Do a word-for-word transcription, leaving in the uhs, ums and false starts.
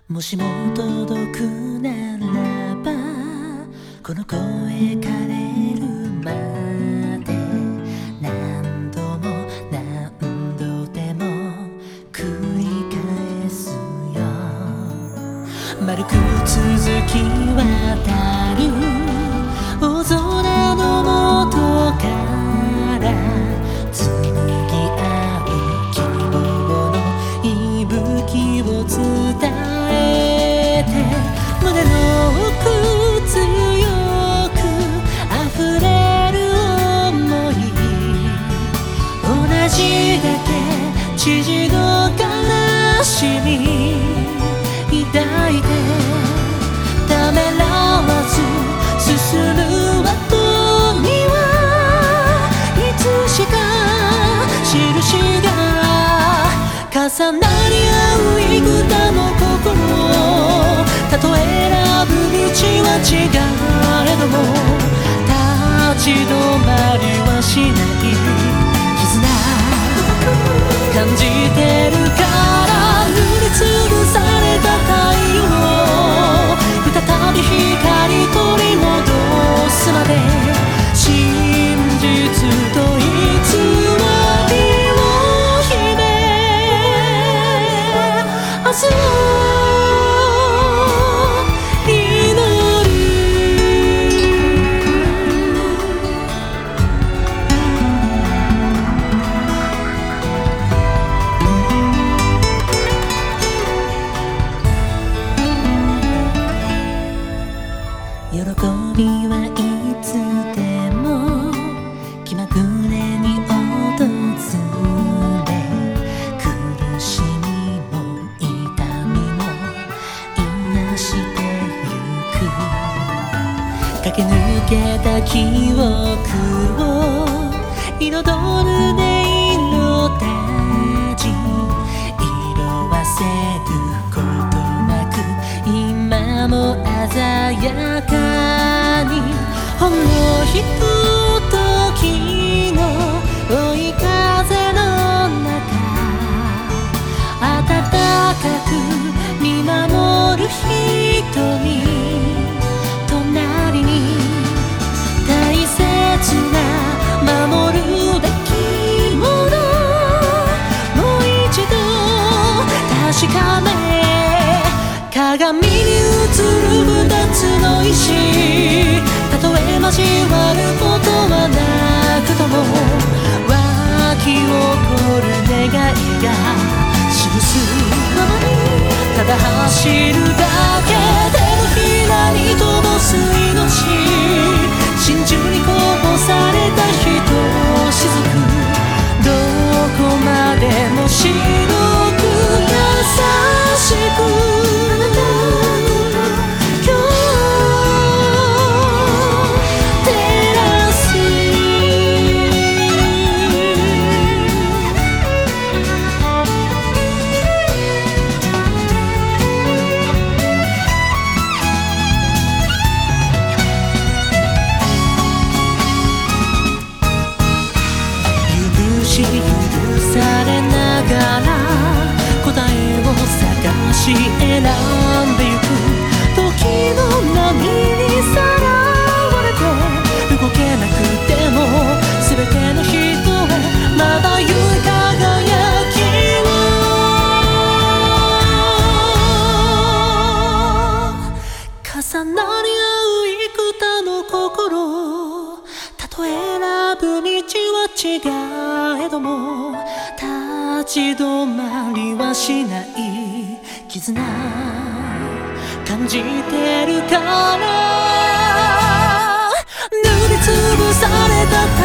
もしも届くならばこの声枯れるまで何度も何度でも繰り返すよ。丸く続き渡る大空の元から紡ぎ合う希望の息吹を伝えて胸の奥強く溢れる想い同じだけ父の悲しみ抱いてためらわず進む後にはいつしか印が重なり合う幾多の心たとえ選ぶ道は違えども立ち止まりはしない絆感じてるから塗りつぶされた太陽再び光取り戻すまで真実と偽りを秘め明日を祈る喜びはいつでも気まぐれに訪れ苦しみも痛みも癒してゆく駆け抜けた記憶を彩る音色たち色あせることなく今も鮮やかにほんのひとときの追い風の中暖かく見守る瞳隣に大切な守るべきものもう一度確かめ鏡に映る二つの石たとえ交わることはなくとも湧き起こる願いが記すままにただ走るだけ手のひらに灯す命真珠にこぼされたひとしずくどこまでも白く優しく許されながら答えを探し選んでゆく時の波にさらわれて動けなくても全ての人へまばゆい輝きを重なり合う幾多の心たとえ選ぶ道は違えども立ち止まりはしない絆感じてるから塗りつぶされた